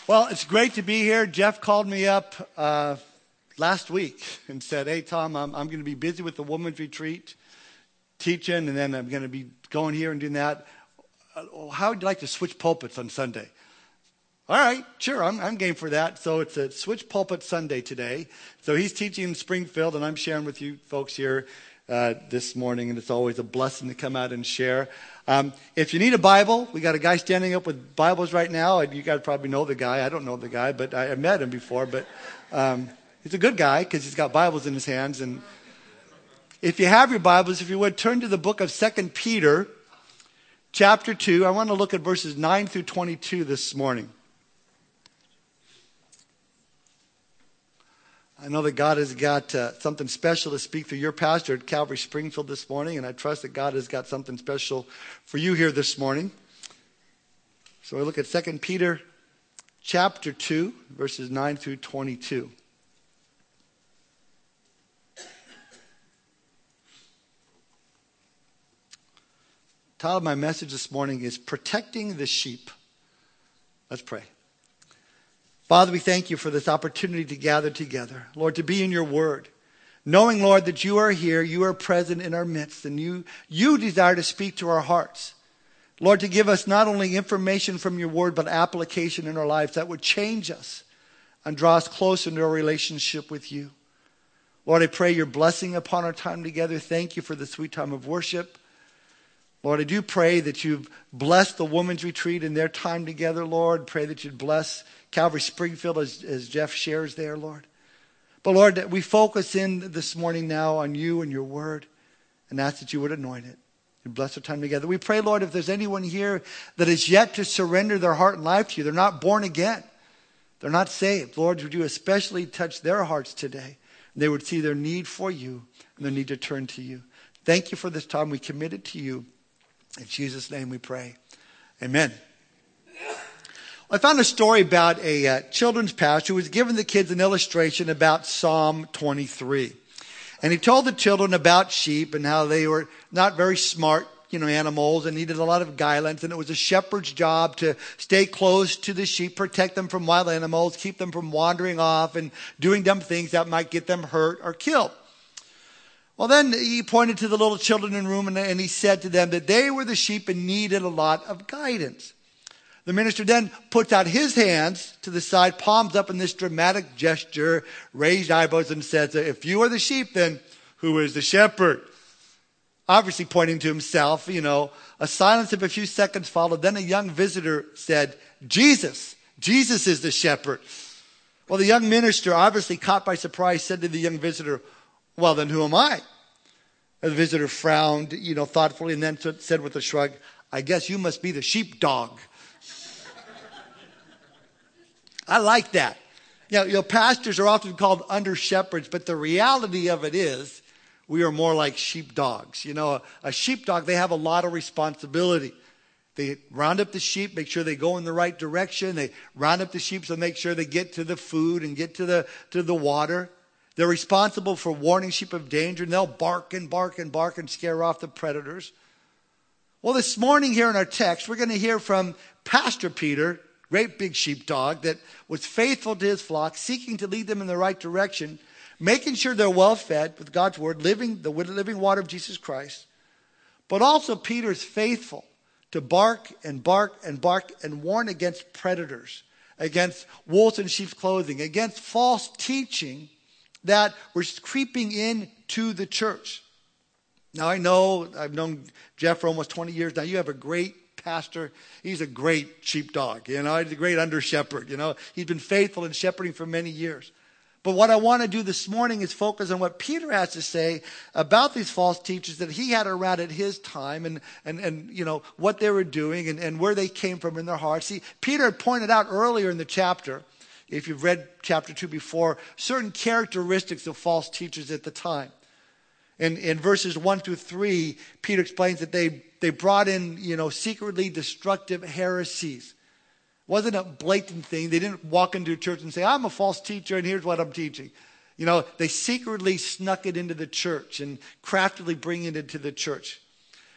Well, it's great to be here. Jeff called me up last week and said, "Hey, Tom, I'm going to be busy with the women's retreat, teaching, and then I'm going to be going here and doing that. How would you like to switch pulpits on Sunday?" All right, sure, I'm game for that. So it's a Switch Pulpit Sunday today. So he's teaching in Springfield, and I'm sharing with you folks here this morning, and it's always a blessing to come out and share. If you need a Bible, we got a guy standing up with Bibles right now. You guys probably know the guy. I don't know the guy, but I met him before. But he's a good guy because he's got Bibles in his hands. And if you have your Bibles, if you would, turn to the book of 2 Peter, chapter 2. I want to look at verses 9 through 22 this morning. I know that God has got something special to speak through your pastor at Calvary Springfield this morning, and I trust that God has got something special for you here this morning. So we look at 2 Peter chapter 2, verses 9 through 22. The title of my message this morning is Protecting the Sheep. Let's pray. Father, we thank you for this opportunity to gather together. Lord, to be in your word. Knowing, Lord, that you are here, you are present in our midst, and you desire to speak to our hearts. Lord, to give us not only information from your word, but application in our lives that would change us and draw us closer into our relationship with you. Lord, I pray your blessing upon our time together. Thank you for the sweet time of worship. Lord, I do pray that you've blessed the women's retreat in their time together, Lord. Pray that you'd bless Calvary Springfield as Jeff shares there, Lord. But Lord, we focus in this morning now on you and your word and ask that you would anoint it and bless our time together. We pray, Lord, if there's anyone here that is yet to surrender their heart and life to you, they're not born again, they're not saved. Lord, would you especially touch their hearts today? And they would see their need for you and their need to turn to you. Thank you for this time we committed to you. In Jesus' name we pray. Amen. I found a story about a children's pastor who was giving the kids an illustration about Psalm 23. And he told the children about sheep and how they were not very smart, animals and needed a lot of guidance. And it was a shepherd's job to stay close to the sheep, protect them from wild animals, keep them from wandering off and doing dumb things that might get them hurt or killed. Well, then he pointed to the little children in the room and he said to them that they were the sheep and needed a lot of guidance. The minister then puts out his hands to the side, palms up in this dramatic gesture, raised eyebrows, and says, "If you are the sheep, then who is the shepherd?" Obviously pointing to himself, A silence of a few seconds followed. Then a young visitor said, Jesus is the shepherd." Well, the young minister, obviously caught by surprise, said to the young visitor, "Well, then who am I?" The visitor frowned, thoughtfully, and then said with a shrug, "I guess you must be the sheepdog." I like that. Pastors are often called under shepherds, but the reality of it is we are more like sheepdogs. A sheepdog, they have a lot of responsibility. They round up the sheep, make sure they go in the right direction. They round up the sheep so make sure they get to the food and get to the water. They're responsible for warning sheep of danger, and they'll bark and bark and bark and scare off the predators. Well, this morning here in our text, we're going to hear from Pastor Peter, great big sheepdog that was faithful to his flock, seeking to lead them in the right direction, making sure they're well fed with God's word, living the living water of Jesus Christ. But also Peter is faithful to bark and bark and bark and warn against predators, against wolves in sheep's clothing, against false teaching that was creeping into the church. Now I know, I've known Jeff for almost 20 years now. You have a great pastor. He's a great sheepdog. He's a great under shepherd. He's been faithful in shepherding for many years. But what I want to do this morning is focus on what Peter has to say about these false teachers that he had around at his time and what they were doing and where they came from in their hearts. See, Peter had pointed out earlier in the chapter, if you've read chapter 2 before, certain characteristics of false teachers at the time. In verses 1 through 3, Peter explains that they brought in, secretly destructive heresies. It wasn't a blatant thing. They didn't walk into a church and say, "I'm a false teacher and here's what I'm teaching." They secretly snuck it into the church and craftily bring it into the church.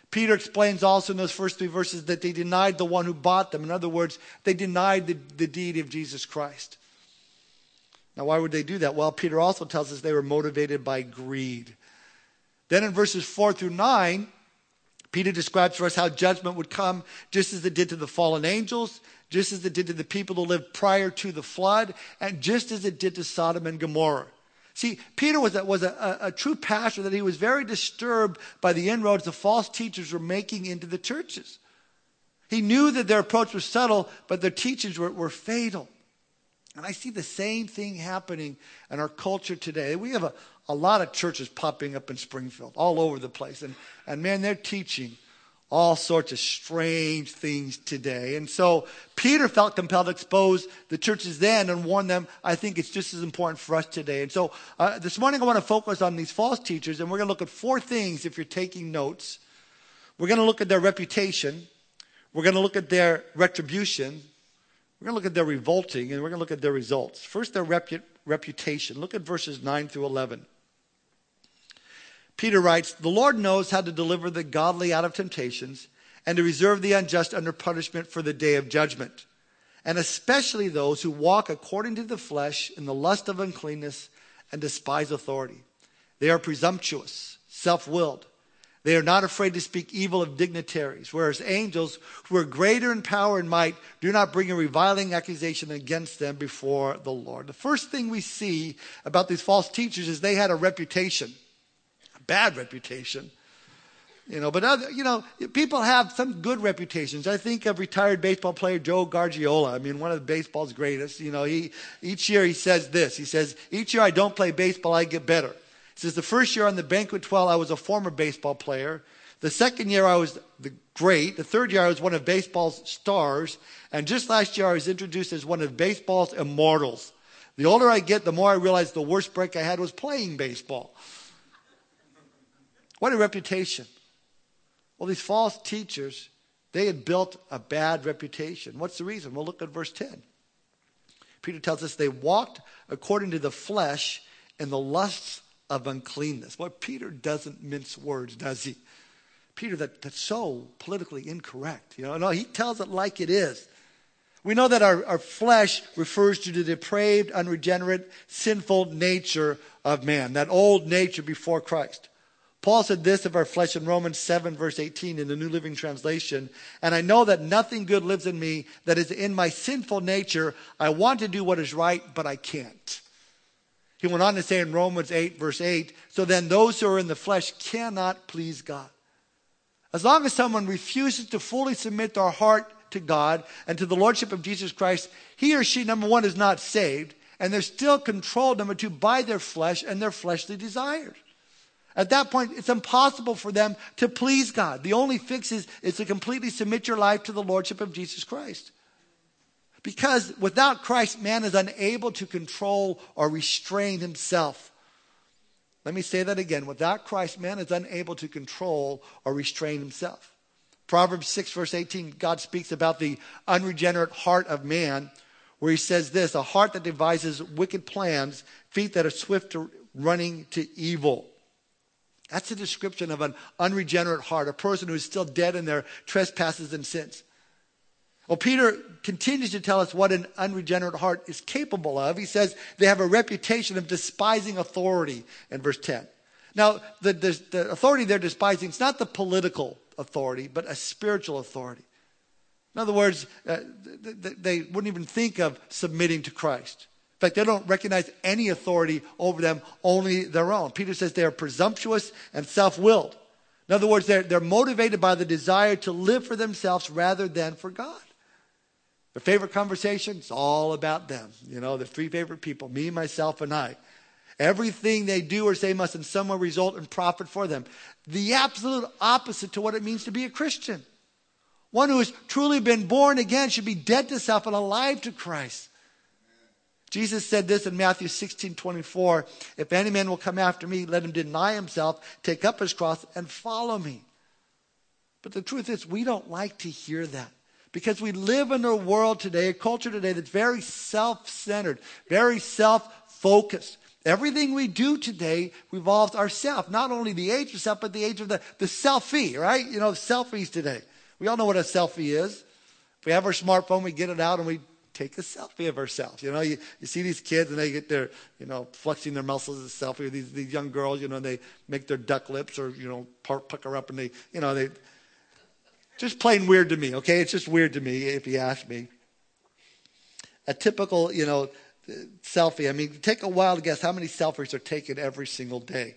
Peter explains also in those first 3 verses that they denied the one who bought them. In other words, they denied the deity of Jesus Christ. Now, why would they do that? Well, Peter also tells us they were motivated by greed. Then in verses 4 through 9, Peter describes for us how judgment would come just as it did to the fallen angels, just as it did to the people who lived prior to the flood, and just as it did to Sodom and Gomorrah. See, Peter was a true pastor, that he was very disturbed by the inroads the false teachers were making into the churches. He knew that their approach was subtle, but their teachings were fatal. And I see the same thing happening in our culture today. We have a lot of churches popping up in Springfield, all over the place. And man, they're teaching all sorts of strange things today. And so Peter felt compelled to expose the churches then and warn them. I think it's just as important for us today. And so this morning I want to focus on these false teachers, and we're going to look at 4 things if you're taking notes. We're going to look at their reputation. We're going to look at their retribution. We're going to look at their revolting, and we're going to look at their results. First, their reputation. Look at verses 9 through 11. Peter writes, "The Lord knows how to deliver the godly out of temptations and to reserve the unjust under punishment for the day of judgment, and especially those who walk according to the flesh in the lust of uncleanness and despise authority. They are presumptuous, self-willed. They are not afraid to speak evil of dignitaries, whereas angels who are greater in power and might do not bring a reviling accusation against them before the Lord." The first thing we see about these false teachers is they had a reputation, a bad reputation. But people have some good reputations. I think of retired baseball player Joe Gargiola. I mean, one of the baseball's greatest. Each year he says this. He says, "Each year I don't play baseball, I get better." He says, "The first year on the banquet 12, I was a former baseball player. The second year I was great. The third year I was one of baseball's stars. And just last year I was introduced as one of baseball's immortals. The older I get, the more I realize the worst break I had was playing baseball." What a reputation. Well, these false teachers, they had built a bad reputation. What's the reason? Well, look at verse 10. Peter tells us they walked according to the flesh in the lusts of uncleanness. Well, Peter doesn't mince words, does he? Peter, that's so politically incorrect. No, he tells it like it is. We know that our flesh refers to the depraved, unregenerate, sinful nature of man, that old nature before Christ. Paul said this of our flesh in Romans 7, verse 18 in the New Living Translation, "And I know that nothing good lives in me, that is in my sinful nature. I want to do what is right, but I can't." He went on to say in Romans 8, verse 8, "So then those who are in the flesh cannot please God." As long as someone refuses to fully submit their heart to God and to the Lordship of Jesus Christ, he or she, number one, is not saved, and they're still controlled, number two, by their flesh and their fleshly desires. At that point, it's impossible for them to please God. The only fix is to completely submit your life to the Lordship of Jesus Christ. Because without Christ, man is unable to control or restrain himself. Let me say that again. Without Christ, man is unable to control or restrain himself. Proverbs 6, verse 18, God speaks about the unregenerate heart of man, where he says this, "A heart that devises wicked plans, feet that are swift to running to evil." That's a description of an unregenerate heart, a person who is still dead in their trespasses and sins. Well, Peter continues to tell us what an unregenerate heart is capable of. He says they have a reputation of despising authority in verse 10. Now, the authority they're despising, it's not the political authority, but a spiritual authority. In other words, they wouldn't even think of submitting to Christ. In fact, they don't recognize any authority over them, only their own. Peter says they are presumptuous and self-willed. In other words, they're motivated by the desire to live for themselves rather than for God. Their favorite conversation, it's all about them. The 3 favorite people, me, myself, and I. Everything they do or say must in some way result in profit for them. The absolute opposite to what it means to be a Christian. One who has truly been born again should be dead to self and alive to Christ. Jesus said this in Matthew 16:24, "If any man will come after me, let him deny himself, take up his cross, and follow me." But the truth is, we don't like to hear that. Because we live in a world today, a culture today that's very self-centered, very self-focused. Everything we do today revolves ourself. Not only the age of self, but the age of the selfie, right? You know, selfies today. We all know what a selfie is. If we have our smartphone, we get it out and we take a selfie of ourselves. You know, you see these kids and they get their, flexing their muscles as a selfie. Or these young girls, they make their duck lips or, pucker up and they just plain weird to me, okay? It's just weird to me if you ask me. A typical, selfie. I mean, take a wild guess how many selfies are taken every single day.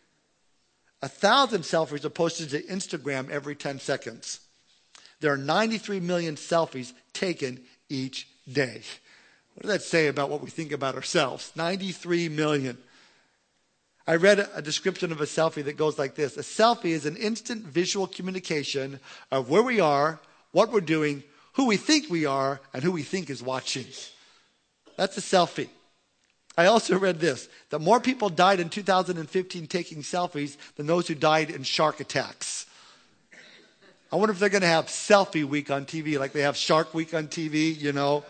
1,000 selfies are posted to Instagram every 10 seconds. There are 93 million selfies taken each day. What does that say about what we think about ourselves? 93 million. I read a description of a selfie that goes like this. A selfie is an instant visual communication of where we are, what we're doing, who we think we are, and who we think is watching. That's a selfie. I also read this, that more people died in 2015 taking selfies than those who died in shark attacks. I wonder if they're going to have Selfie Week on TV like they have Shark Week on TV,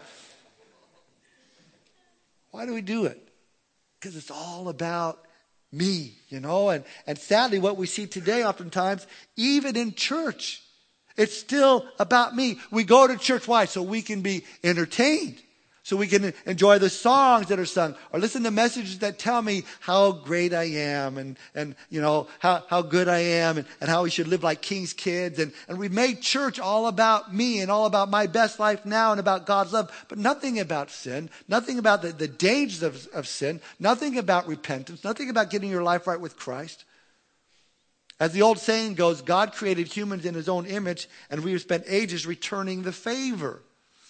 Why do we do it? Because it's all about me, And sadly, what we see today oftentimes, even in church, it's still about me. We go to church, why? So we can be entertained. So we can enjoy the songs that are sung or listen to messages that tell me how great I am and how good I am and how we should live like king's kids. And we made church all about me and all about my best life now and about God's love, but nothing about sin, nothing about the dangers of sin, nothing about repentance, nothing about getting your life right with Christ. As the old saying goes, God created humans in his own image and we have spent ages returning the favor.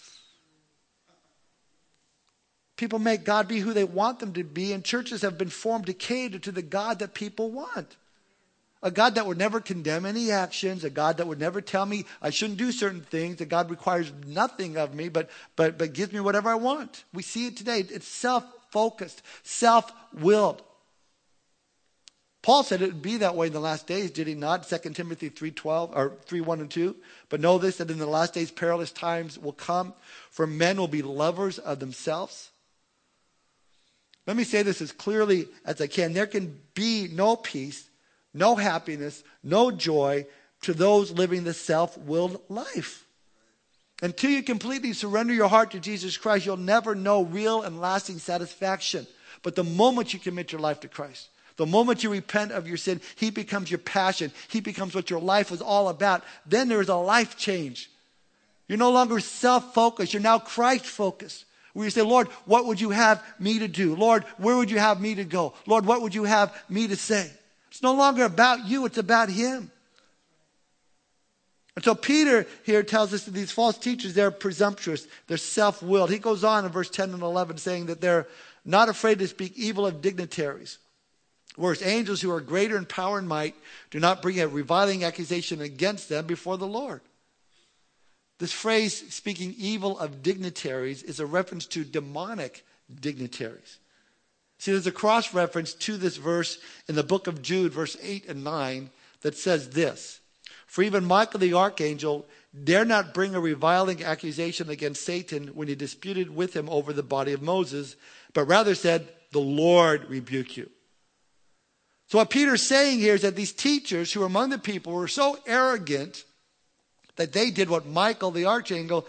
People make God be who they want them to be, and churches have been formed to cater to the God that people want. A God that would never condemn any actions, a God that would never tell me I shouldn't do certain things, a God requires nothing of me, but gives me whatever I want. We see it today. It's self-focused, self-willed. Paul said it would be that way in the last days, did he not? 2 Timothy 3:12 or 3:1 and 2. But know this, that in the last days perilous times will come, for men will be lovers of themselves. Let me say this as clearly as I can. There can be no peace, no happiness, no joy to those living the self-willed life. Until you completely surrender your heart to Jesus Christ, you'll never know real and lasting satisfaction. But the moment you commit your life to Christ, the moment you repent of your sin, he becomes your passion. He becomes what your life was all about. Then there is a life change. You're no longer self-focused. You're now Christ-focused. Where you say, Lord, what would you have me to do? Lord, where would you have me to go? Lord, what would you have me to say? It's no longer about you, it's about him. And so Peter here tells us that these false teachers, they're presumptuous, they're self-willed. He goes on in verse 10 and 11 saying that they're not afraid to speak evil of dignitaries. Whereas angels who are greater in power and might do not bring a reviling accusation against them before the Lord. This phrase, speaking evil of dignitaries, is a reference to demonic dignitaries. See, there's a cross-reference to this verse in the book of Jude, verse 8 and 9, that says this. For even Michael the archangel dare not bring a reviling accusation against Satan when he disputed with him over the body of Moses, but rather said, the Lord rebuke you. So what Peter's saying here is that these teachers who were among the people were so arrogant that they did what Michael the archangel,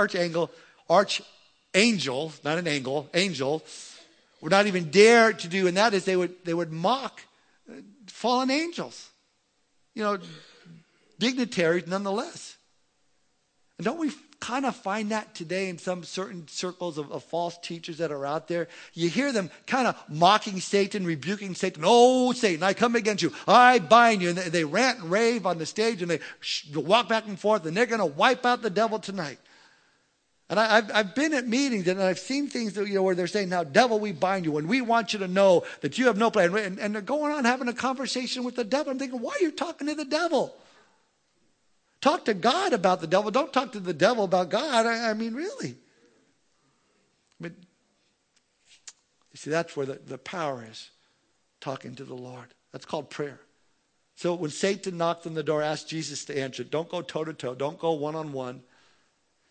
not an angel, would not even dare to do, and that is they would mock fallen angels. Dignitaries nonetheless. And don't we kind of find that today in some certain circles of false teachers that are out there? You hear them kind of mocking Satan, rebuking Satan. Oh, Satan, I come against you. I bind you. And they rant and rave on the stage and they walk back and forth and they're going to wipe out the devil tonight. And I've been at meetings and I've seen things that, where they're saying, now, devil, we bind you. And we want you to know that you have no plan. And they're going on having a conversation with the devil. I'm thinking, why are you talking to the devil? Talk to God about the devil. Don't talk to the devil about God. I mean, really. But you see, that's where the power is. Talking to the Lord. That's called prayer. So when Satan knocked on the door, ask Jesus to answer. Don't go toe-to-toe. Don't go one-on-one.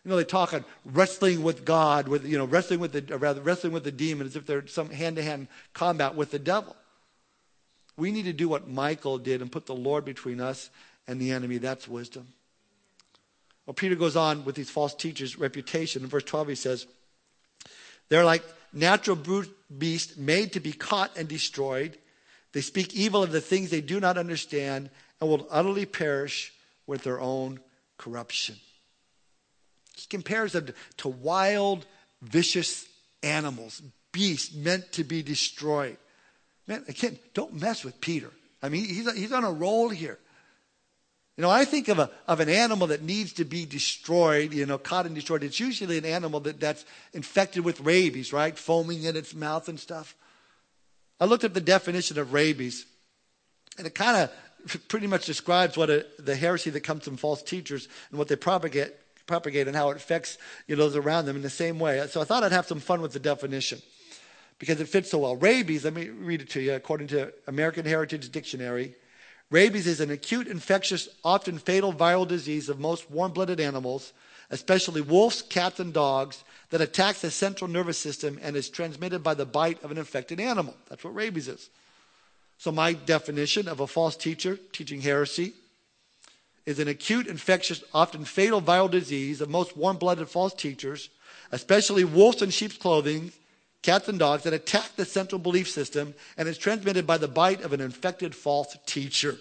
They talk on wrestling with God, wrestling with the demon, as if they're some hand-to-hand combat with the devil. We need to do what Michael did and put the Lord between us and the enemy. That's wisdom. Well, Peter goes on with these false teachers' reputation. In verse 12 he says, they're like natural brute beasts made to be caught and destroyed. They speak evil of the things they do not understand and will utterly perish with their own corruption. He compares them to wild, vicious animals, beasts meant to be destroyed. Man, again, don't mess with Peter. I mean, he's on a roll here. I think of an animal that needs to be destroyed, caught and destroyed. It's usually an animal that's infected with rabies, right? Foaming in its mouth and stuff. I looked up the definition of rabies, and it kind of pretty much describes the heresy that comes from false teachers and what they propagate and how it affects those around them in the same way. So I thought I'd have some fun with the definition because it fits so well. Rabies, let me read it to you according to American Heritage Dictionary. Rabies is an acute, infectious, often fatal viral disease of most warm-blooded animals, especially wolves, cats, and dogs, that attacks the central nervous system and is transmitted by the bite of an infected animal. That's what rabies is. So my definition of a false teacher teaching heresy is an acute, infectious, often fatal viral disease of most warm-blooded false teachers, especially wolves in sheep's clothing, cats and dogs, that attack the central belief system and is transmitted by the bite of an infected false teacher.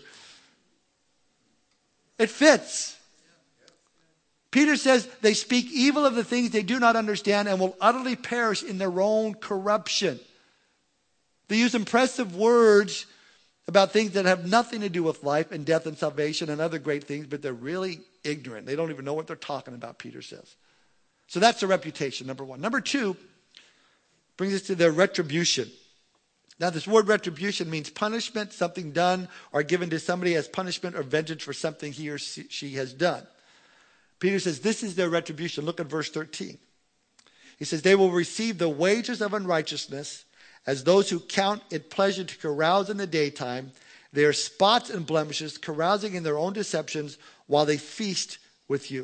It fits. Peter says they speak evil of the things they do not understand and will utterly perish in their own corruption. They use impressive words about things that have nothing to do with life and death and salvation and other great things, but they're really ignorant. They don't even know what they're talking about, Peter says. So that's their reputation, number one. Number two brings us to their retribution. Now, this word retribution means punishment, something done or given to somebody as punishment or vengeance for something he or she has done. Peter says this is their retribution. Look at verse 13. He says, they will receive the wages of unrighteousness as those who count it pleasure to carouse in the daytime. They are spots and blemishes, carousing in their own deceptions while they feast with you.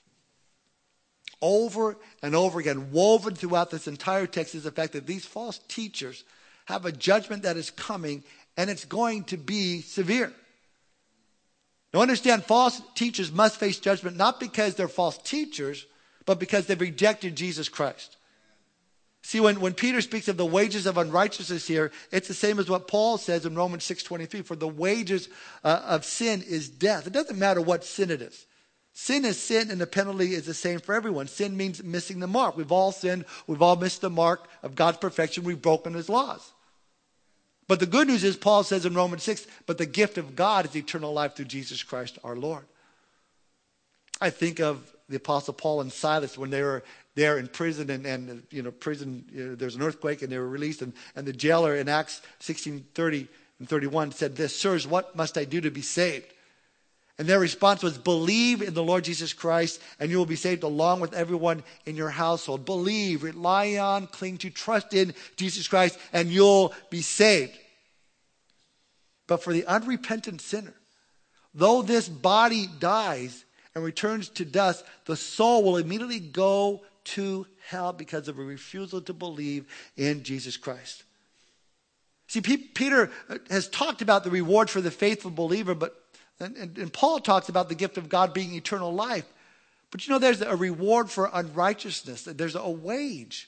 Over and over again, woven throughout this entire text is the fact that these false teachers have a judgment that is coming, and it's going to be severe. Now understand, false teachers must face judgment not because they're false teachers, but because they've rejected Jesus Christ. See, when Peter speaks of the wages of unrighteousness here, it's the same as what Paul says in Romans 6:23. For the wages of sin is death. It doesn't matter what sin it is. Sin is sin, and the penalty is the same for everyone. Sin means missing the mark. We've all sinned. We've all missed the mark of God's perfection. We've broken his laws. But the good news is, Paul says in Romans 6, but the gift of God is eternal life through Jesus Christ our Lord. I think of the Apostle Paul and Silas when they were there in prison, there's an earthquake and they were released. And the jailer in Acts 16:30 and 31 said this, sirs, what must I do to be saved? And their response was, believe in the Lord Jesus Christ and you will be saved along with everyone in your household. Believe, rely on, cling to, trust in Jesus Christ and you'll be saved. But for the unrepentant sinner, though this body dies and returns to dust, the soul will immediately go to hell because of a refusal to believe in Jesus Christ. See, Peter has talked about the reward for the faithful believer, and Paul talks about the gift of God being eternal life. But there's a reward for unrighteousness. There's a wage.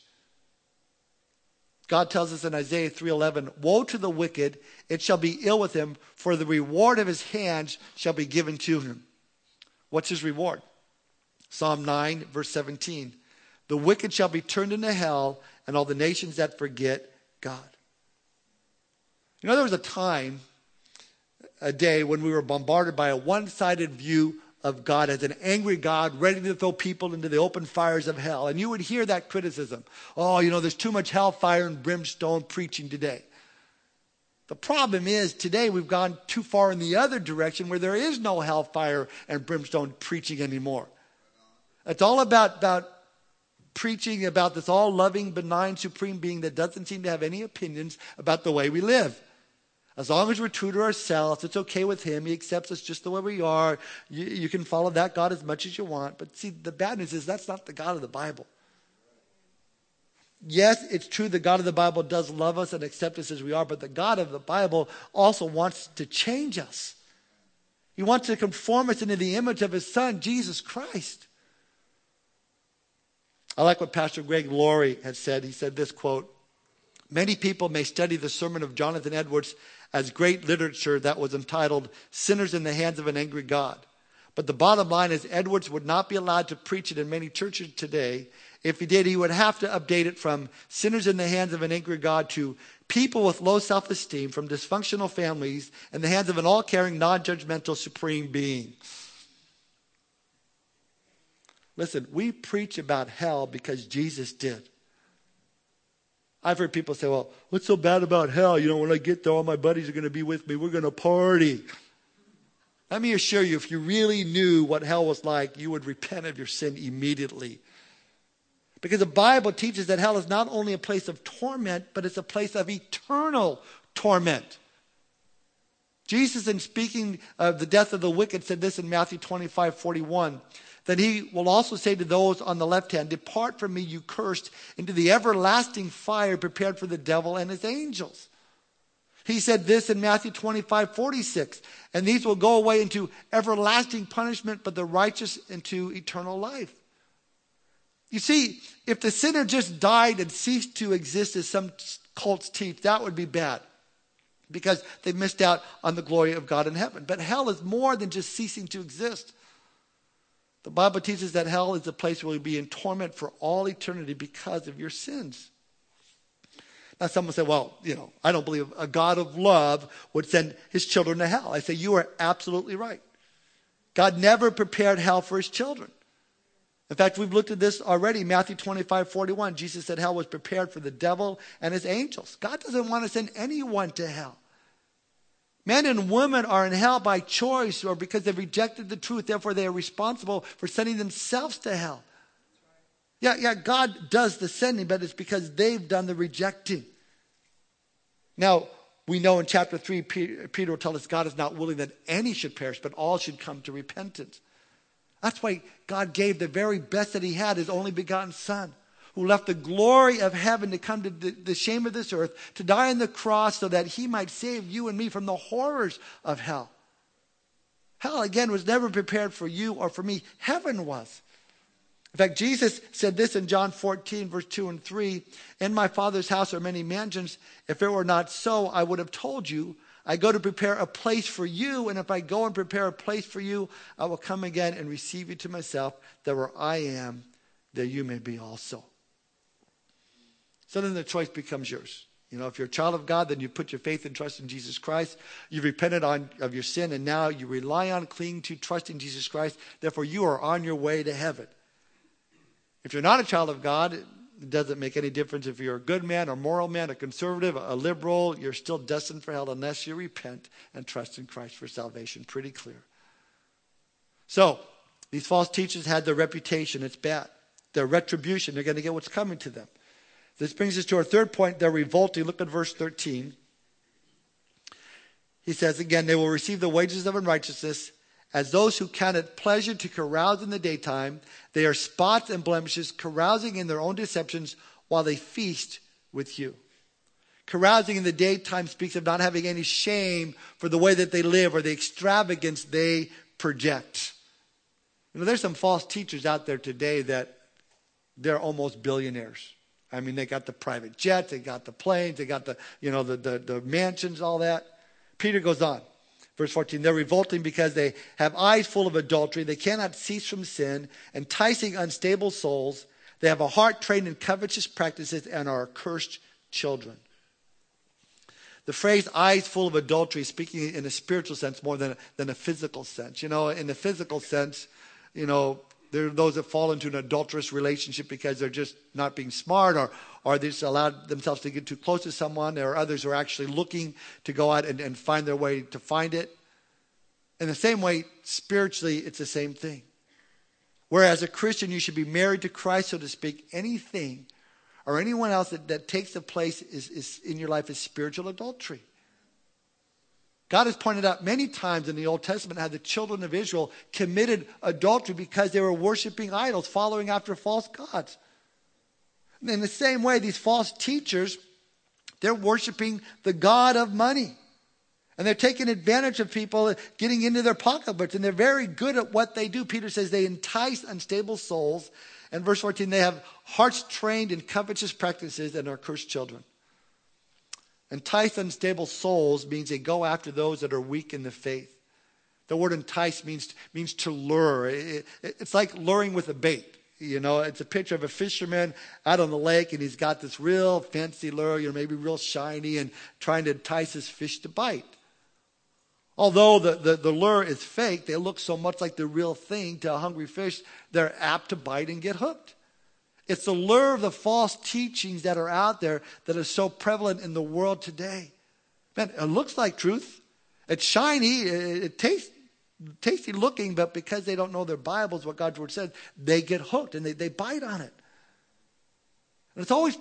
God tells us in Isaiah 3:11, woe to the wicked, it shall be ill with him, for the reward of his hands shall be given to him. What's his reward? Psalm 9, verse 17. The wicked shall be turned into hell, and all the nations that forget God. There was a day when we were bombarded by a one-sided view of God as an angry God ready to throw people into the open fires of hell. And you would hear that criticism. There's too much hellfire and brimstone preaching today. The problem is today we've gone too far in the other direction where there is no hellfire and brimstone preaching anymore. It's all about preaching about this all-loving, benign, supreme being that doesn't seem to have any opinions about the way we live. As long as we're true to ourselves, it's okay with him. He accepts us just the way we are. You can follow that God as much as you want. But see, the bad news is that's not the God of the Bible. Yes, it's true the God of the Bible does love us and accept us as we are, but the God of the Bible also wants to change us. He wants to conform us into the image of his Son, Jesus Christ. I like what Pastor Greg Laurie had said. He said this, quote, "Many people may study the sermon of Jonathan Edwards as great literature that was entitled Sinners in the Hands of an Angry God. But the bottom line is Edwards would not be allowed to preach it in many churches today. If he did, he would have to update it from sinners in the hands of an angry God to people with low self-esteem from dysfunctional families in the hands of an all-caring, non-judgmental supreme being." Listen, we preach about hell because Jesus did. I've heard people say, well, what's so bad about hell? You know, when I get there, all my buddies are going to be with me. We're going to party. Let me assure you, if you really knew what hell was like, you would repent of your sin immediately. Because the Bible teaches that hell is not only a place of torment, but it's a place of eternal torment. Jesus, in speaking of the death of the wicked, said this in Matthew 25:41. That he will also say to those on the left hand, "Depart from me, you cursed, into the everlasting fire prepared for the devil and his angels." He said this in Matthew 25:46. "And these will go away into everlasting punishment, but the righteous into eternal life." You see, if the sinner just died and ceased to exist, as some cults teach, that would be bad, because they missed out on the glory of God in heaven. But hell is more than just ceasing to exist. The Bible teaches that hell is a place where you'll be in torment for all eternity because of your sins. Now, someone say, well, I don't believe a God of love would send his children to hell. I say, you are absolutely right. God never prepared hell for his children. In fact, we've looked at this already. Matthew 25:41, Jesus said hell was prepared for the devil and his angels. God doesn't want to send anyone to hell. Men and women are in hell by choice or because they've rejected the truth. Therefore, they are responsible for sending themselves to hell. Yeah, God does the sending, but it's because they've done the rejecting. Now, we know in chapter 3, Peter will tell us God is not willing that any should perish, but all should come to repentance. That's why God gave the very best that he had, his only begotten Son, who left the glory of heaven to come to the shame of this earth, to die on the cross so that he might save you and me from the horrors of hell. Hell, again, was never prepared for you or for me. Heaven was. In fact, Jesus said this in John 14, verse 2 and 3. "In my Father's house are many mansions. If it were not so, I would have told you. I go to prepare a place for you, and if I go and prepare a place for you, I will come again and receive you to myself, that where I am, there you may be also." So then the choice becomes yours. If you're a child of God, then you put your faith and trust in Jesus Christ. You've repented of your sin, and now you rely on, cling to, trust in Jesus Christ. Therefore, you are on your way to heaven. If you're not a child of God, it doesn't make any difference if you're a good man, a moral man, a conservative, a liberal. You're still destined for hell unless you repent and trust in Christ for salvation. Pretty clear. So, these false teachers had their reputation. It's bad. Their retribution. They're going to get what's coming to them. This brings us to our third point. They're revolting. Look at verse 13. He says again, "They will receive the wages of unrighteousness. As those who count it pleasure to carouse in the daytime, they are spots and blemishes, carousing in their own deceptions while they feast with you." Carousing in the daytime speaks of not having any shame for the way that they live or the extravagance they project. There's some false teachers out there today that they're almost billionaires. I mean, they got the private jets, they got the planes, they got the mansions, all that. Peter goes on. Verse 14, "They're revolting because they have eyes full of adultery. They cannot cease from sin, enticing unstable souls. They have a heart trained in covetous practices and are accursed children." The phrase "eyes full of adultery" is speaking in a spiritual sense more than a physical sense. In the physical sense, there are those that fall into an adulterous relationship because they're just not being smart or they just allowed themselves to get too close to someone. There are others who are actually looking to go out and find their way to find it. In the same way, spiritually, it's the same thing. Whereas a Christian, you should be married to Christ, so to speak. Anything or anyone else that takes the place is in your life is spiritual adultery. God has pointed out many times in the Old Testament how the children of Israel committed adultery because they were worshiping idols, following after false gods. In the same way, these false teachers, they're worshiping the god of money. And they're taking advantage of people, getting into their pocketbooks. And they're very good at what they do. Peter says they entice unstable souls. And verse 14, they have hearts trained in covetous practices and are cursed children. Entice unstable souls means they go after those that are weak in the faith. The word entice means to lure. It's like luring with a bait. You know, it's a picture of a fisherman out on the lake, and he's got this real fancy lure, maybe real shiny, and trying to entice his fish to bite. Although the lure is fake, they look so much like the real thing to a hungry fish, they're apt to bite and get hooked. It's the lure of the false teachings that are out there that is so prevalent in the world today. Man, it looks like truth. It's shiny. It tastes tasty looking, but because they don't know their Bibles, what God's Word said, they get hooked and they bite on it. And it's always,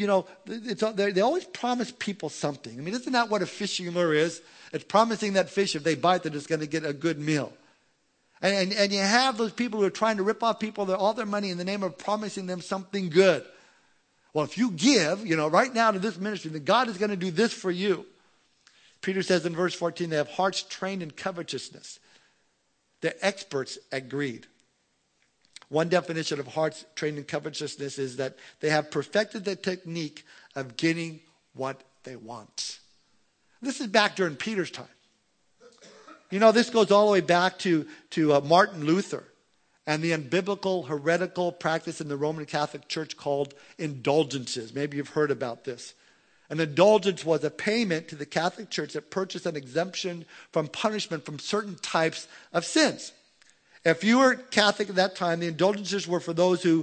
they always promise people something. I mean, isn't that what a fishing lure is? It's promising that fish, if they bite, they're just going to get a good meal. And you have those people who are trying to rip off people all their money in the name of promising them something good. Well, if you give, right now to this ministry, then God is going to do this for you. Peter says in verse 14, they have hearts trained in covetousness. They're experts at greed. One definition of hearts trained in covetousness is that they have perfected the technique of getting what they want. This is back during Peter's time. This goes all the way back to Martin Luther and the unbiblical, heretical practice in the Roman Catholic Church called indulgences. Maybe you've heard about this. An indulgence was a payment to the Catholic Church that purchased an exemption from punishment from certain types of sins. If you were Catholic at that time, the indulgences were for those who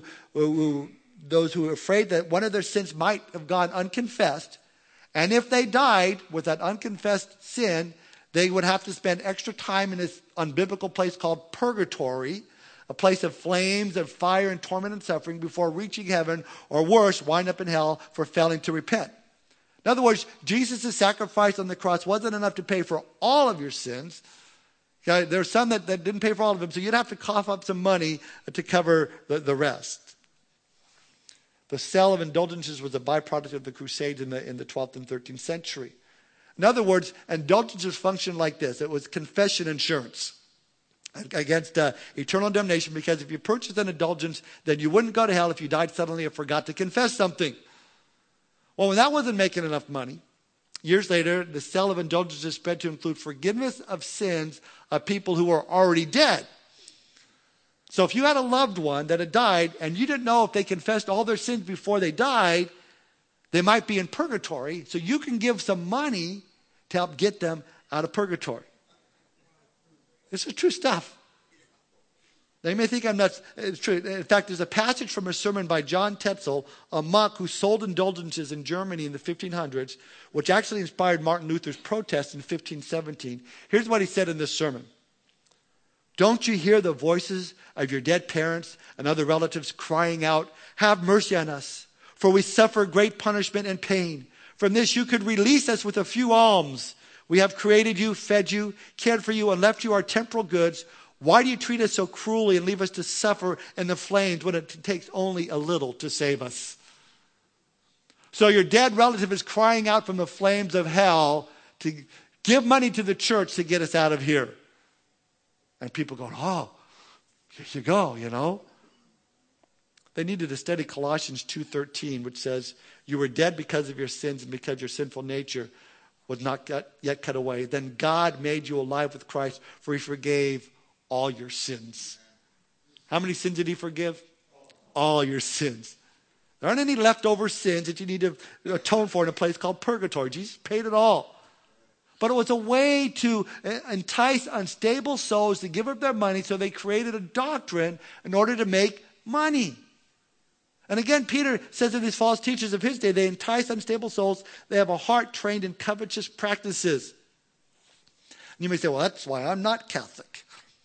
were afraid that one of their sins might have gone unconfessed. And if they died with that unconfessed sin, they would have to spend extra time in this unbiblical place called purgatory, a place of flames, of fire and torment and suffering before reaching heaven, or worse, wind up in hell for failing to repent. In other words, Jesus' sacrifice on the cross wasn't enough to pay for all of your sins. Okay, there are some that didn't pay for all of them, so you'd have to cough up some money to cover the rest. The sale of indulgences was a byproduct of the Crusades in the 12th and 13th century. In other words, indulgences functioned like this. It was confession insurance against eternal damnation, because if you purchased an indulgence, then you wouldn't go to hell if you died suddenly or forgot to confess something. Well, when that wasn't making enough money, years later, the sale of indulgences spread to include forgiveness of sins of people who were already dead. So if you had a loved one that had died and you didn't know if they confessed all their sins before they died, they might be in purgatory. So you can give some money to help get them out of purgatory. This is true stuff. Now, you may think I'm nuts. It's true. In fact, there's a passage from a sermon by John Tetzel, a monk who sold indulgences in Germany in the 1500s, which actually inspired Martin Luther's protest in 1517. Here's what he said in this sermon. Don't you hear the voices of your dead parents and other relatives crying out, "Have mercy on us, for we suffer great punishment and pain. From this you could release us with a few alms. We have created you, fed you, cared for you, and left you our temporal goods. Why do you treat us so cruelly and leave us to suffer in the flames when it takes only a little to save us?" So your dead relative is crying out from the flames of hell to give money to the church to get us out of here. And people going, "Oh, here you go, They needed to study Colossians 2:13, which says, "You were dead because of your sins and because your sinful nature was not yet cut away. Then God made you alive with Christ, for he forgave all your sins." How many sins did he forgive? All your sins. There aren't any leftover sins that you need to atone for in a place called purgatory. Jesus paid it all. But it was a way to entice unstable souls to give up their money, so they created a doctrine in order to make money. And again, Peter says of these false teachers of his day, they entice unstable souls. They have a heart trained in covetous practices. And you may say, "Well, that's why I'm not Catholic."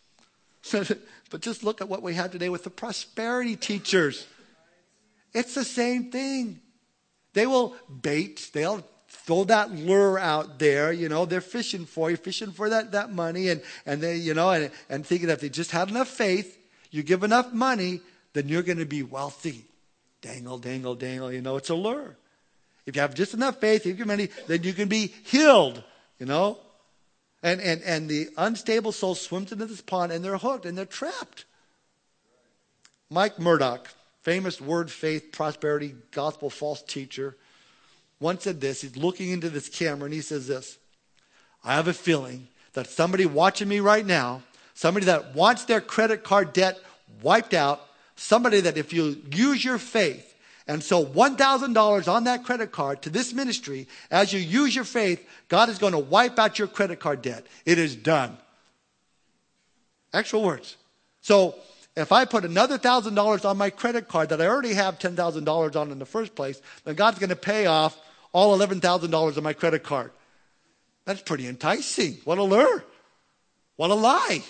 But just look at what we have today with the prosperity teachers. It's the same thing. They will bait, they'll throw that lure out there. They're fishing for you, fishing for that money. And they, and thinking that if they just had enough faith, you give enough money, then you're going to be wealthy. Dangle, dangle, dangle. It's a lure. If you have just enough faith, if you give money, then you can be healed, And the unstable soul swims into this pond and they're hooked and they're trapped. Mike Murdock, famous word, faith, prosperity, gospel, false teacher, once said this. He's looking into this camera and he says this: I have a feeling that somebody watching me right now, somebody that wants their credit card debt wiped out, somebody that if you use your faith and sow $1,000 on that credit card to this ministry, as you use your faith, God is going to wipe out your credit card debt. It is done. Actual words. So if I put another $1,000 on my credit card that I already have $10,000 on in the first place, then God's going to pay off all $11,000 on my credit card. That's pretty enticing. What a lure. What a lie.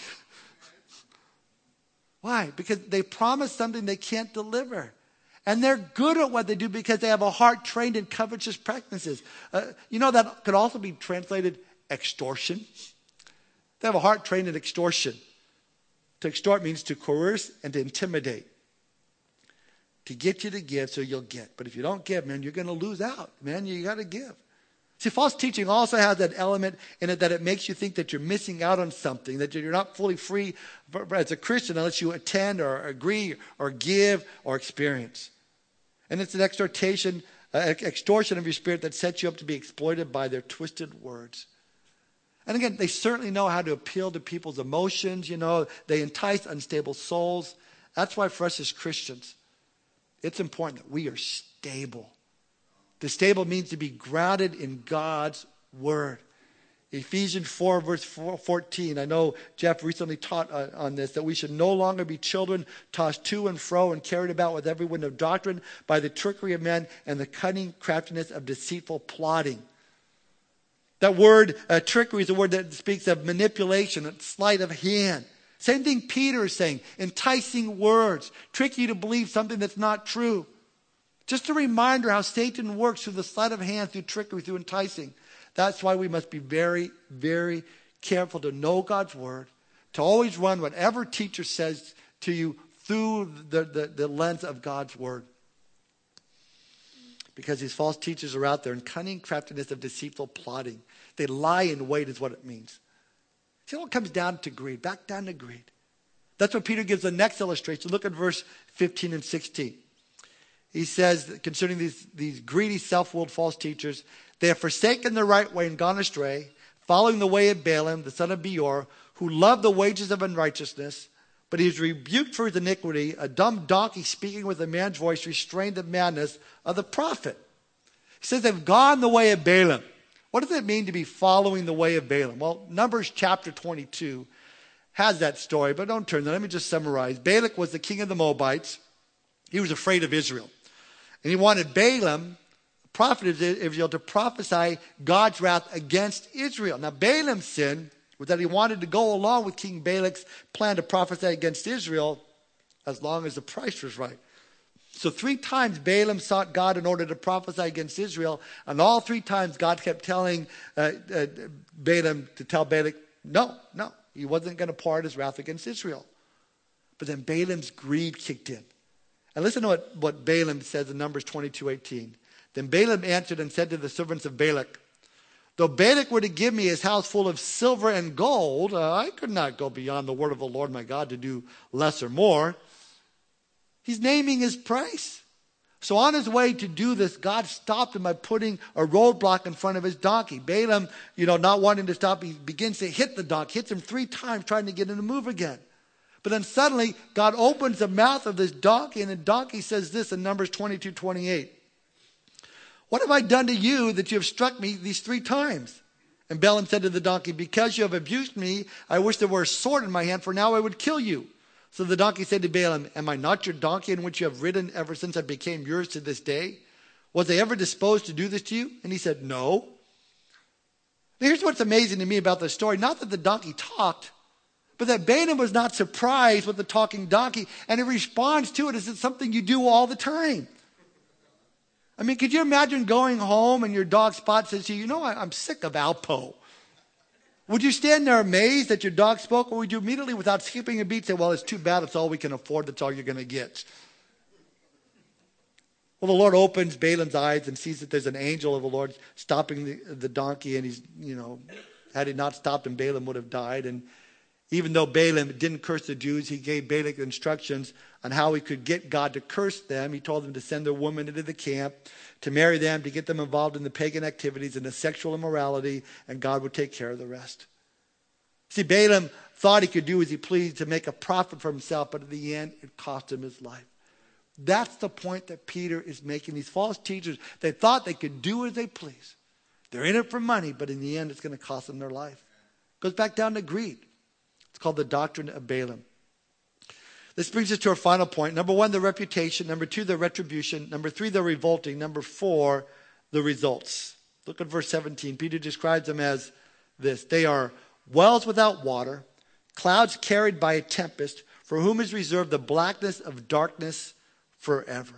Why? Because they promise something they can't deliver. And they're good at what they do because they have a heart trained in covetous practices. That could also be translated extortion. They have a heart trained in extortion. To extort means to coerce and to intimidate. To get you to give so you'll get. But if you don't give, man, you're going to lose out. Man, you got to give. See, false teaching also has that element in it that it makes you think that you're missing out on something, that you're not fully free as a Christian unless you attend or agree or give or experience. And it's an extortion of your spirit that sets you up to be exploited by their twisted words. And again, they certainly know how to appeal to people's emotions. They entice unstable souls. That's why for us as Christians, it's important that we are stable. The stable means to be grounded in God's word. Ephesians 4, verse 14. I know Jeff recently taught on this, that we should no longer be children tossed to and fro and carried about with every wind of doctrine by the trickery of men and the cunning craftiness of deceitful plotting. That word trickery is a word that speaks of manipulation, sleight of hand. Same thing Peter is saying, enticing words, trick you to believe something that's not true. Just a reminder how Satan works through the sleight of hand, through trickery, through enticing. That's why we must be very, very careful to know God's word, to always run whatever teacher says to you through the lens of God's word. Because these false teachers are out there in cunning craftiness of deceitful plotting. They lie in wait is what it means. See, it all comes down to greed, back down to greed. That's what Peter gives the next illustration. Look at verse 15 and 16. He says concerning these greedy, self-willed false teachers, they have forsaken the right way and gone astray, following the way of Balaam, the son of Beor, who loved the wages of unrighteousness, but he was rebuked for his iniquity. A dumb donkey speaking with a man's voice restrained the madness of the prophet. He says they've gone the way of Balaam. What does it mean to be following the way of Balaam? Well, Numbers chapter 22 has that story, but don't turn there. Let me just summarize. Balak was the king of the Moabites. He was afraid of Israel. And he wanted Balaam, prophet of Israel, to prophesy God's wrath against Israel. Now, Balaam's sin was that he wanted to go along with King Balak's plan to prophesy against Israel as long as the price was right. So 3 times Balaam sought God in order to prophesy against Israel. And all 3 times God kept telling Balaam to tell Balak, no, he wasn't going to pour out his wrath against Israel. But then Balaam's greed kicked in. And listen to what Balaam says in Numbers 22:18. Then Balaam answered and said to the servants of Balak, though Balak were to give me his house full of silver and gold, I could not go beyond the word of the Lord my God to do less or more. He's naming his price. So on his way to do this, God stopped him by putting a roadblock in front of his donkey. Balaam, not wanting to stop, he begins to hit the donkey, hits him 3 times trying to get him to move again. But then suddenly, God opens the mouth of this donkey, and the donkey says this in Numbers 22:28. What have I done to you that you have struck me these 3 times? And Balaam said to the donkey, because you have abused me, I wish there were a sword in my hand, for now I would kill you. So the donkey said to Balaam, am I not your donkey in which you have ridden ever since I became yours to this day? Was I ever disposed to do this to you? And he said, no. Now here's what's amazing to me about this story. Not that the donkey talked, but that Balaam was not surprised with the talking donkey, and he responds to it as it's something you do all the time. I mean, could you imagine going home and your dog Spot says to you, I'm sick of Alpo? Would you stand there amazed that your dog spoke, or would you immediately, without skipping a beat, say, well, it's too bad, it's all we can afford, that's all you're going to get? Well, the Lord opens Balaam's eyes and sees that there's an angel of the Lord stopping the donkey, and he's, had he not stopped him, Balaam would have died. And even though Balaam didn't curse the Jews, he gave Balak instructions on how he could get God to curse them. He told them to send their women into the camp, to marry them, to get them involved in the pagan activities and the sexual immorality, and God would take care of the rest. See, Balaam thought he could do as he pleased to make a profit for himself, but in the end, it cost him his life. That's the point that Peter is making. These false teachers, they thought they could do as they please. They're in it for money, but in the end, it's going to cost them their life. It goes back down to greed. It's called the doctrine of Balaam. This brings us to our final point. Number 1, the reputation. Number 2, the retribution. Number 3, the revolting. Number 4, the results. Look at verse 17. Peter describes them as this. They are wells without water, clouds carried by a tempest, for whom is reserved the blackness of darkness forever.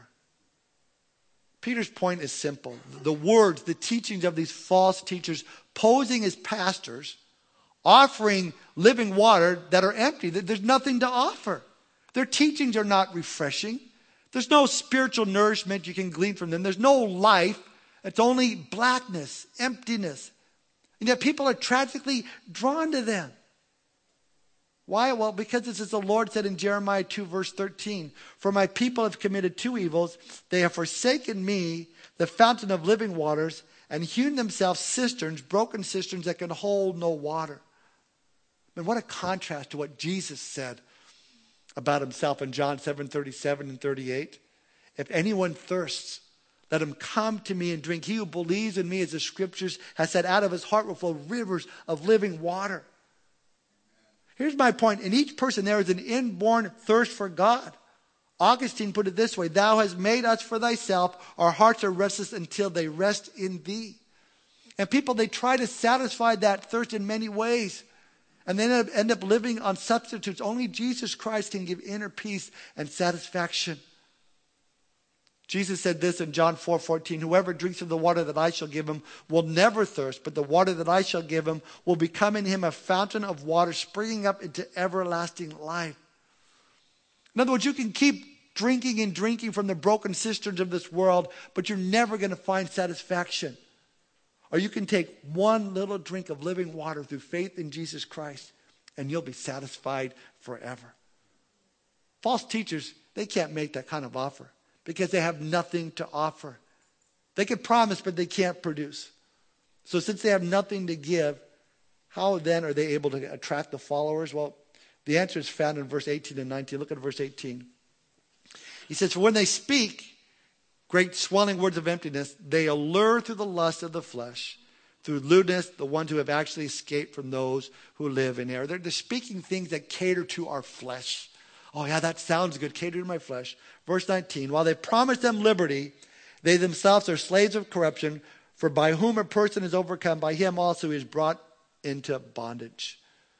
Peter's point is simple. The words, the teachings of these false teachers posing as pastors, offering living water that are empty. There's nothing to offer. Their teachings are not refreshing. There's no spiritual nourishment you can glean from them. There's no life. It's only blackness, emptiness. And yet people are tragically drawn to them. Why? Well, because this is the Lord said in Jeremiah 2 verse 13, for my people have committed 2 evils. They have forsaken me, the fountain of living waters, and hewn themselves cisterns, broken cisterns that can hold no water. I mean, what a contrast to what Jesus said about himself in John 7:37 and 38. If anyone thirsts, let him come to me and drink. He who believes in me, as the scriptures has said, out of his heart will flow rivers of living water. Here's my point. In each person there is an inborn thirst for God. Augustine put it this way, thou hast made us for thyself. Our hearts are restless until they rest in thee. And people, they try to satisfy that thirst in many ways. And they end up living on substitutes. Only Jesus Christ can give inner peace and satisfaction. Jesus said this in John 4:14, whoever drinks of the water that I shall give him will never thirst, but the water that I shall give him will become in him a fountain of water springing up into everlasting life. In other words, you can keep drinking and drinking from the broken cisterns of this world, but you're never going to find satisfaction. Or you can take one little drink of living water through faith in Jesus Christ, and you'll be satisfied forever. False teachers, they can't make that kind of offer, because they have nothing to offer. They can promise, but they can't produce. So since they have nothing to give, how then are they able to attract the followers? Well, the answer is found in verse 18 and 19. Look at verse 18. He says, for when they speak great swelling words of emptiness, they allure through the lust of the flesh, through lewdness, the ones who have actually escaped from those who live in error. They're speaking things that cater to our flesh. Oh yeah, that sounds good. Cater to my flesh. Verse 19, while they promise them liberty, they themselves are slaves of corruption, for by whom a person is overcome, by him also he is brought into bondage.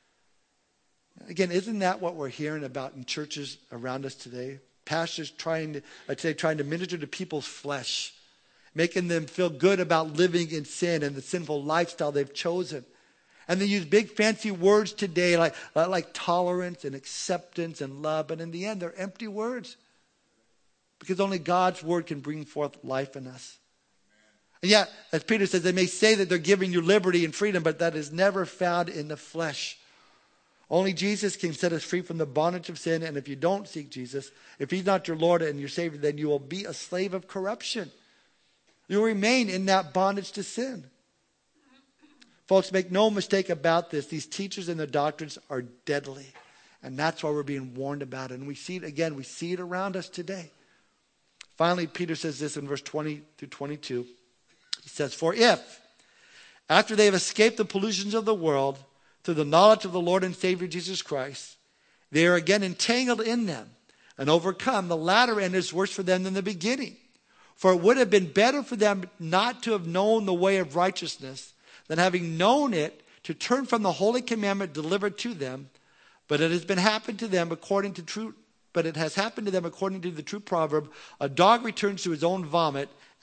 Again, isn't that what we're hearing about in churches around us today? Pastors trying to minister to people's flesh, making them feel good about living in sin and the sinful lifestyle they've chosen. And they use big fancy words today like tolerance and acceptance and love. But in the end, they're empty words. Because only God's word can bring forth life in us. And yet, as Peter says, they may say that they're giving you liberty and freedom, but that is never found in the flesh. Only Jesus can set us free from the bondage of sin. And if you don't seek Jesus, if he's not your Lord and your Savior, then you will be a slave of corruption. You'll remain in that bondage to sin. Folks, make no mistake about this. These teachers and their doctrines are deadly. And that's why we're being warned about it. And we see it again. We see it around us today. Finally, Peter says this in verse 20 through 22. He says, for if, after they have escaped the pollutions of the world, through the knowledge of the Lord and Savior Jesus Christ, they are again entangled in them and overcome, the latter end is worse for them than the beginning. For it would have been better for them not to have known the way of righteousness, than having known it, to turn from the holy commandment delivered to them. But it has happened to them according to the true proverb, a dog returns to his own vomit,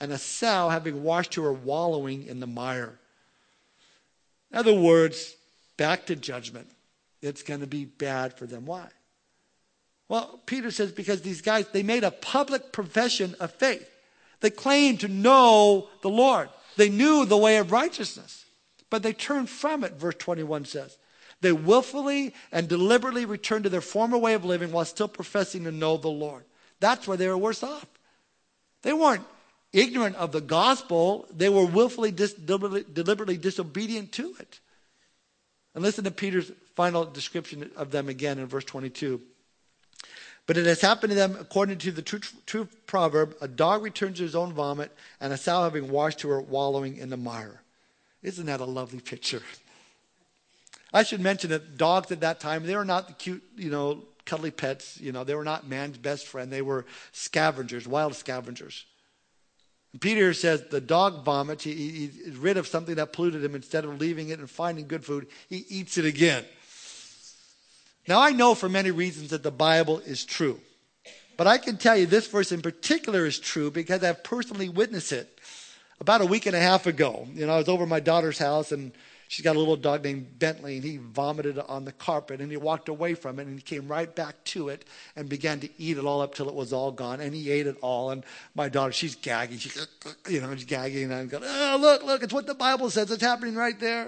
and a sow having washed her wallowing in the mire. In other words, back to judgment. It's going to be bad for them. Why? Well, Peter says because these guys, they made a public profession of faith. They claimed to know the Lord. They knew the way of righteousness. But they turned from it, verse 21 says. They willfully and deliberately returned to their former way of living while still professing to know the Lord. That's why they were worse off. They weren't ignorant of the gospel. They were willfully, deliberately disobedient to it. And listen to Peter's final description of them again in verse 22. But it has happened to them according to the true proverb, a dog returns to his own vomit, and a sow having washed her wallowing in the mire. Isn't that a lovely picture? I should mention that dogs at that time, they were not the cute, cuddly pets. They were not man's best friend. They were scavengers, wild scavengers. And Peter says the dog vomits. He is rid of something that polluted him. Instead of leaving it and finding good food, he eats it again. Now, I know for many reasons that the Bible is true. But I can tell you this verse in particular is true because I've personally witnessed it. About a week and a half ago, I was over at my daughter's house, and she's got a little dog named Bentley, and he vomited on the carpet, and he walked away from it, and he came right back to it and began to eat it all up till it was all gone, and he ate it all. And my daughter, she's gagging. She's gagging, and I'm going, oh, look, it's what the Bible says. It's happening right there.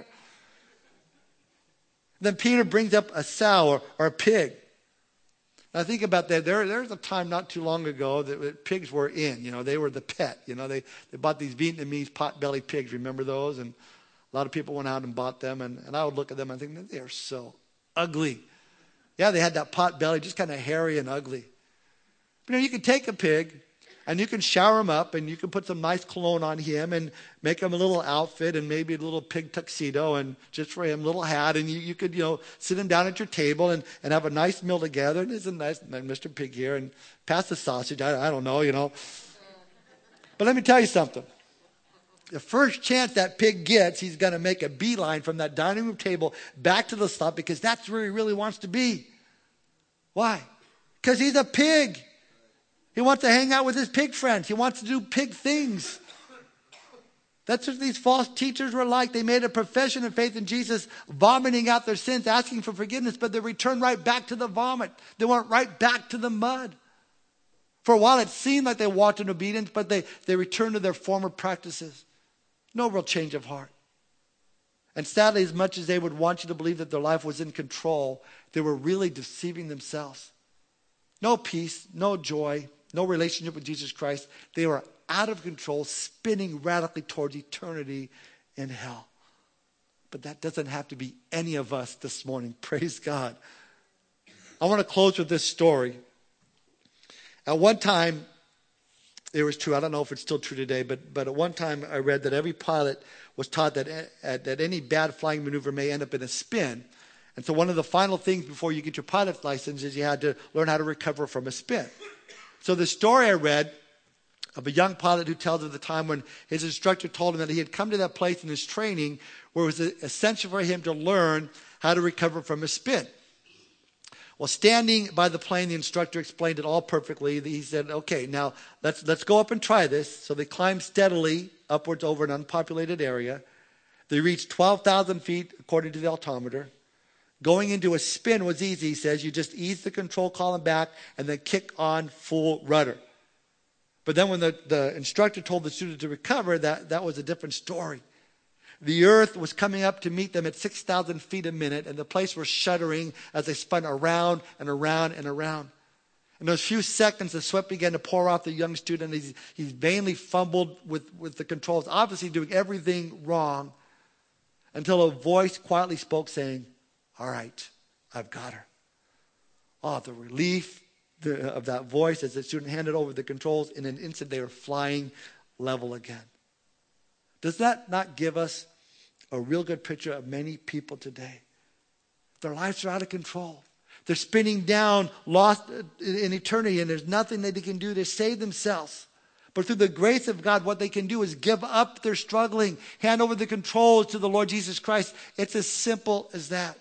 Then Peter brings up a sow or a pig. Now think about that. There's a time not too long ago that pigs were in. They were the pet. They bought these Vietnamese pot-belly pigs. Remember those? And a lot of people went out and bought them. And I would look at them and think, they're so ugly. Yeah, they had that pot belly, just kind of hairy and ugly. But you can take a pig and you can shower him up and you can put some nice cologne on him and make him a little outfit and maybe a little pig tuxedo and just for him, a little hat. And you could, sit him down at your table and have a nice meal together. And there's a nice Mr. Pig here and pass the sausage. I don't know. But let me tell you something. The first chance that pig gets, he's going to make a beeline from that dining room table back to the slot because that's where he really wants to be. Why? Because he's a pig. He wants to hang out with his pig friends. He wants to do pig things. That's what these false teachers were like. They made a profession of faith in Jesus, vomiting out their sins, asking for forgiveness, but they returned right back to the vomit. They went right back to the mud. For a while, it seemed like they walked in obedience, but they returned to their former practices. No real change of heart. And sadly, as much as they would want you to believe that their life was in control, they were really deceiving themselves. No peace, no joy, no relationship with Jesus Christ. They were out of control, spinning radically towards eternity in hell. But that doesn't have to be any of us this morning. Praise God. I want to close with this story. At one time, it was true. I don't know if it's still true today, but at one time I read that every pilot was taught that any bad flying maneuver may end up in a spin. And so one of the final things before you get your pilot's license is you had to learn how to recover from a spin. So the story I read of a young pilot who tells of the time when his instructor told him that he had come to that place in his training where it was essential for him to learn how to recover from a spin. Well, standing by the plane, the instructor explained it all perfectly. He said, okay, now let's go up and try this. So they climbed steadily upwards over an unpopulated area. They reached 12,000 feet according to the altimeter. Going into a spin was easy, he says. You just ease the control column back and then kick on full rudder. But then when the instructor told the student to recover, that was a different story. The earth was coming up to meet them at 6,000 feet a minute, and the place was shuddering as they spun around and around and around. In those few seconds, the sweat began to pour off the young student. He's vainly fumbled with the controls, obviously doing everything wrong, until a voice quietly spoke saying, all right, I've got her. Oh, the relief of that voice as the student handed over the controls. In an instant, they were flying level again. Does that not give us a real good picture of many people today? Their lives are out of control. They're spinning down, lost in eternity, and there's nothing that they can do to save themselves. But through the grace of God, what they can do is give up their struggling, hand over the controls to the Lord Jesus Christ. It's as simple as that.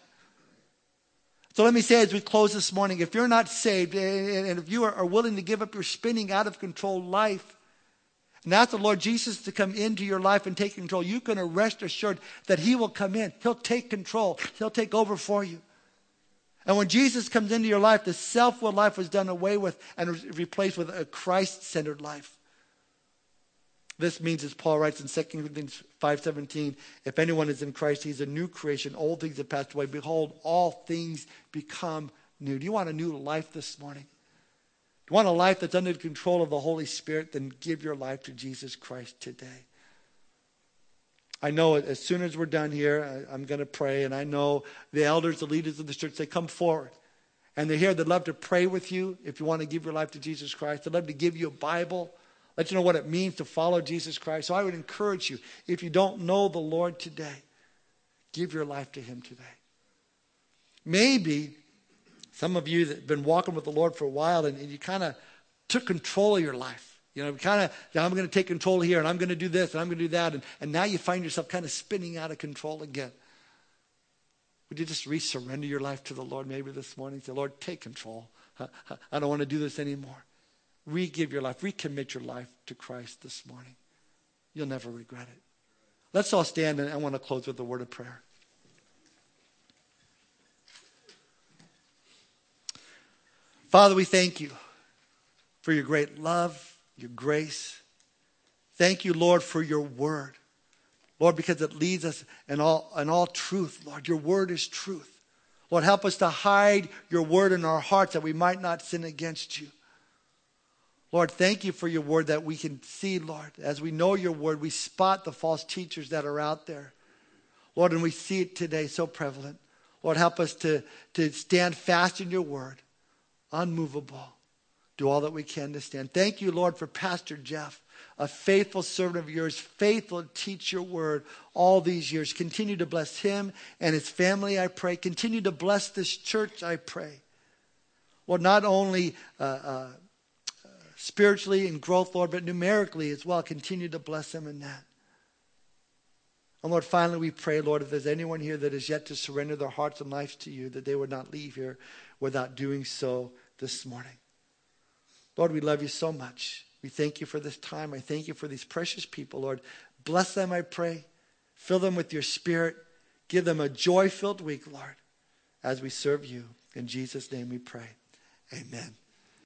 So let me say as we close this morning, if you're not saved and if you are willing to give up your spinning out of control life and ask the Lord Jesus to come into your life and take control, you can rest assured that he will come in. He'll take control. He'll take over for you. And when Jesus comes into your life, the self-willed life was done away with and replaced with a Christ-centered life. This means, as Paul writes in 2 Corinthians 5:17, if anyone is in Christ, he's a new creation. Old things have passed away. Behold, all things become new. Do you want a new life this morning? Do you want a life that's under the control of the Holy Spirit? Then give your life to Jesus Christ today. I know as soon as we're done here, I'm going to pray. And I know the elders, the leaders of the church, they come forward. And they're here. They'd love to pray with you if you want to give your life to Jesus Christ. They'd love to give you a Bible. Let you know what it means to follow Jesus Christ. So I would encourage you, if you don't know the Lord today, give your life to him today. Maybe some of you that have been walking with the Lord for a while and you kind of took control of your life. You know, I'm going to take control here and I'm going to do this and I'm going to do that. And now you find yourself kind of spinning out of control again. Would you just resurrender your life to the Lord maybe this morning? Say, Lord, take control. I don't want to do this anymore. Re-give your life. Recommit your life to Christ this morning. You'll never regret it. Let's all stand, and I want to close with a word of prayer. Father, we thank you for your great love, your grace. Thank you, Lord, for your word. Lord, because it leads us in all truth. Lord, your word is truth. Lord, help us to hide your word in our hearts that we might not sin against you. Lord, thank you for your word that we can see, Lord. As we know your word, we spot the false teachers that are out there. Lord, and we see it today so prevalent. Lord, help us to stand fast in your word, unmovable. Do all that we can to stand. Thank you, Lord, for Pastor Jeff, a faithful servant of yours, faithful to teach your word all these years. Continue to bless him and his family, I pray. Continue to bless this church, I pray. Lord, not only spiritually in growth, Lord, but numerically as well. Continue to bless them in that. And Lord, finally we pray, Lord, if there's anyone here that is yet to surrender their hearts and lives to you, that they would not leave here without doing so this morning. Lord, we love you so much. We thank you for this time. I thank you for these precious people, Lord. Bless them, I pray. Fill them with your spirit. Give them a joy-filled week, Lord, as we serve you. In Jesus' name we pray. Amen.